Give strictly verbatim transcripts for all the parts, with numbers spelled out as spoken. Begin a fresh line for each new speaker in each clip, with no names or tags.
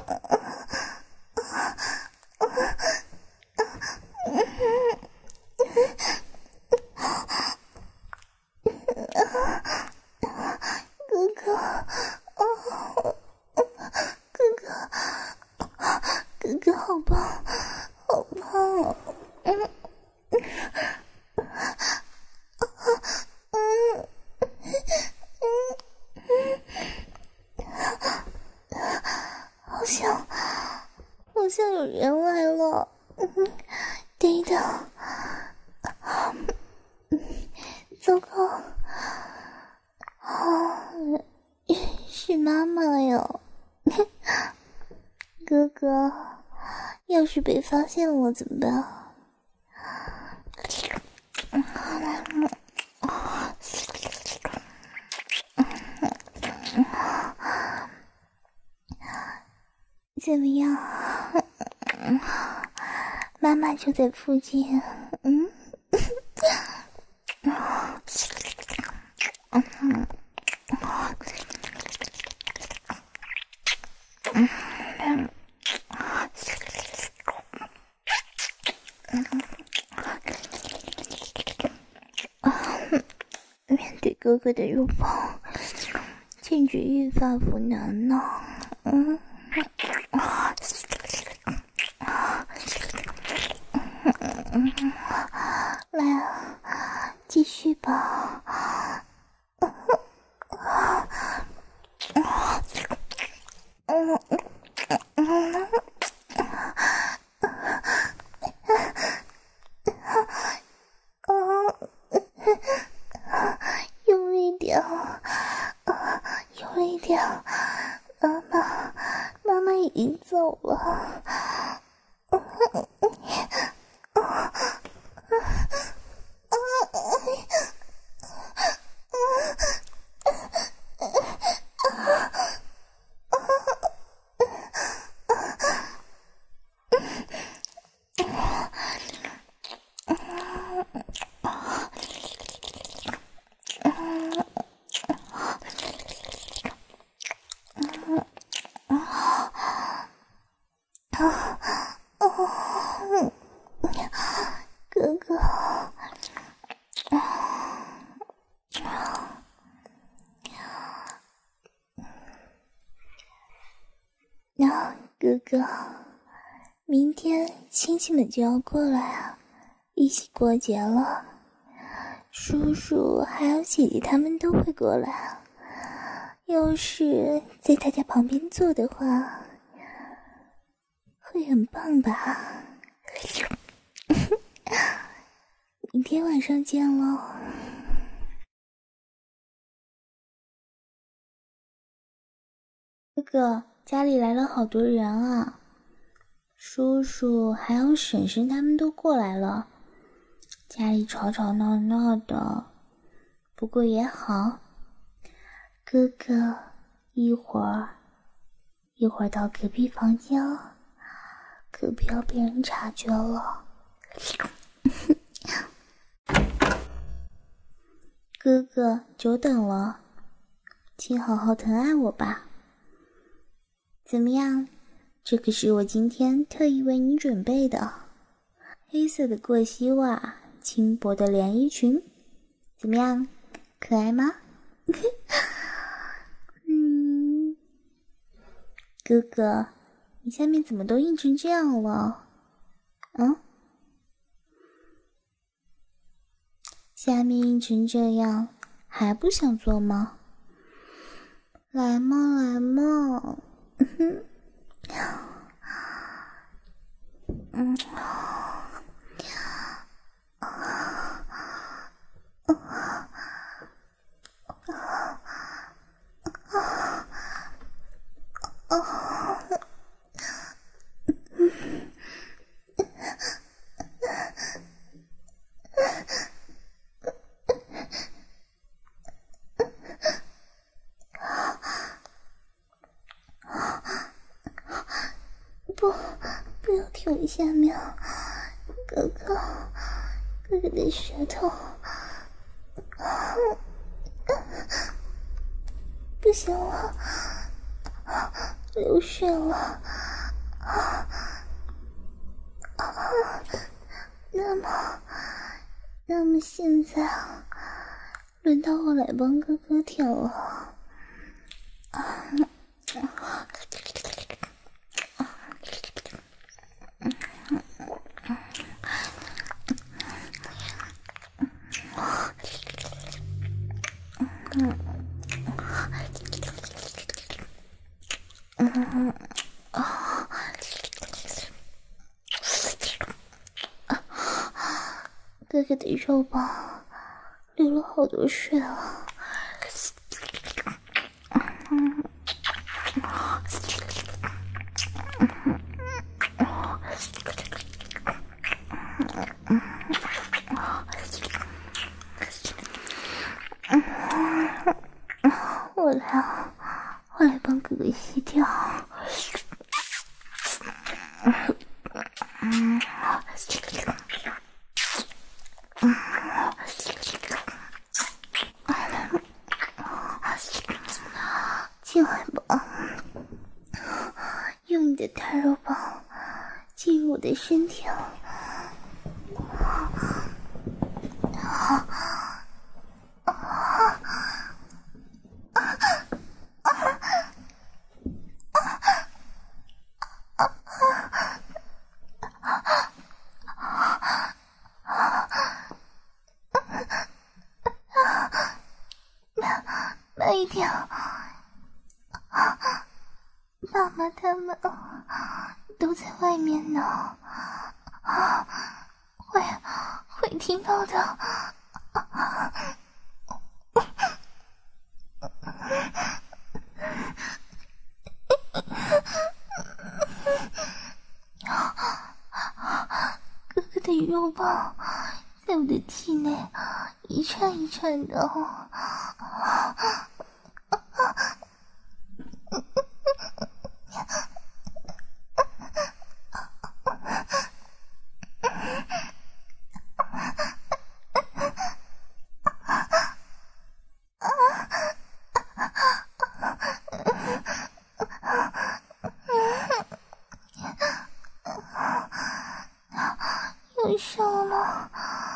好像有人来了，等等，糟糕，哦，是妈妈哟，哥哥，要是被发现了怎么办？怎么样？妈妈就在附近。嗯，面对哥哥的拥抱，简直欲罢不能呢。嗯。来啊，继续吧。用力点，用力点，妈妈，妈妈已经走了。哥哥，那哥哥，明天亲戚们就要过来啊，一起过节了。叔叔还有姐姐他们都会过来啊。要是在大家旁边坐的话，会很棒吧？明天晚上见喽。哥哥，家里来了好多人啊，叔叔还有婶婶他们都过来了，家里吵吵闹闹的，不过也好。哥哥，一会儿一会儿到隔壁房间，可不要被人察觉了。哥哥，久等了，请好好疼爱我吧。怎么样？这可是我今天特意为你准备的，黑色的过膝袜，轻薄的连衣裙，怎么样？可爱吗？嗯，哥哥，你下面怎么都硬成这样了？嗯？下面硬成这样，还不想做吗？来嘛来嘛，嗯嗯，不，不要舔我下面，哥哥，哥哥的舌头，不行了， 流血了。啊啊！那么，那么现在轮到我来帮哥哥舔了。啊！嗯啊！哥哥的肉棒流了好多血了。嗯。我来，我来帮哥哥洗掉。嗯，进来吧，用你的大肉棒进入我的身体。慢一点，爸妈他们都在外面呢，会会听到的。哥哥的肉棒在我的体内一颤一颤的。有手了。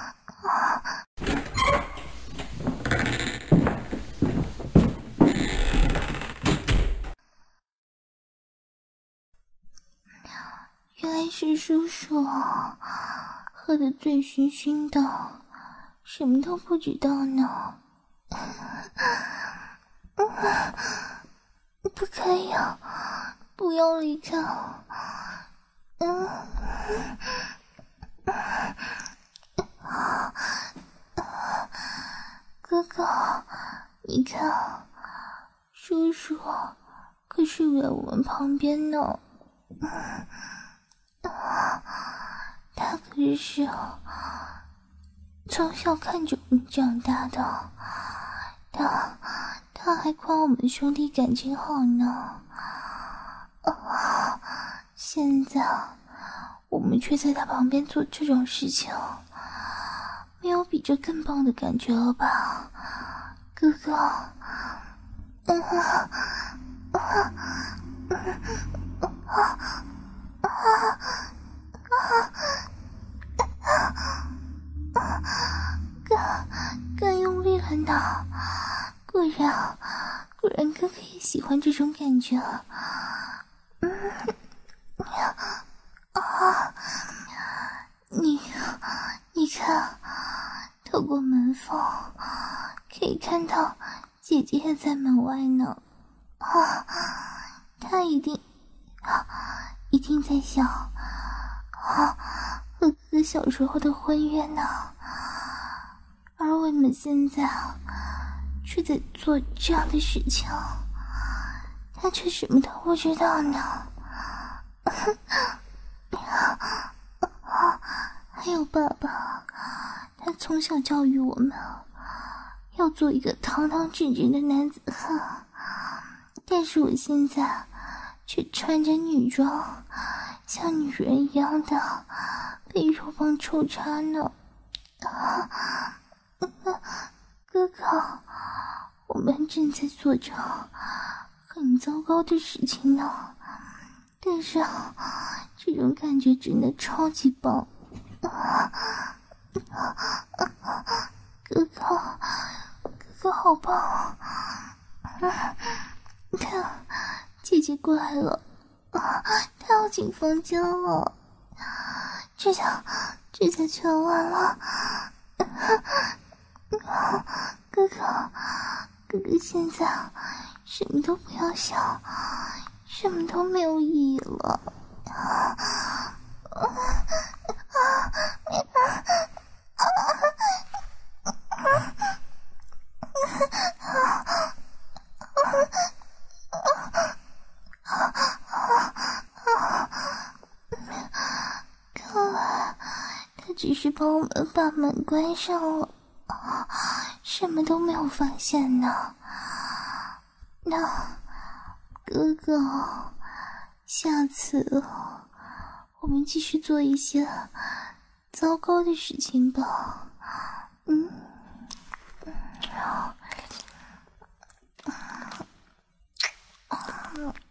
原来是叔叔，喝得醉醺醺的，什么都不知道呢。不可以啊，不要离开。嗯。哥哥，你看，叔叔可是在我们旁边呢。他可是从小看着我们长大的，他他还夸我们兄弟感情好呢。啊，现在我们却在他旁边做这种事情，没有比这更棒的感觉了吧，哥哥？嗯啊啊啊啊啊！更更用力了呢，果然果然哥哥也喜欢这种感觉。嗯啊，你你看，透过门缝可以看到姐姐也在门外呢。啊，她一定一定在想啊，和哥哥小时候的婚约呢，而我们现在却在做这样的事情，她却什么都不知道呢。还有爸爸，他从小教育我们要做一个堂堂正正的男子汉，但是我现在却穿着女装，像女人一样的被肉棒抽插呢。啊，哥哥，我们正在做着很糟糕的事情呢。 但是这种感觉真的超级棒。哥哥，哥哥好棒！看，姐姐过来了，她要进房间了，这下这下全完了。哥哥，哥哥现在什么都不要想，什么都没有意义了。看来他只是帮我们把门关上了，什么都没有发现呢。那哥哥，下次我们继续做一些糟糕的事情吧。嗯，嗯。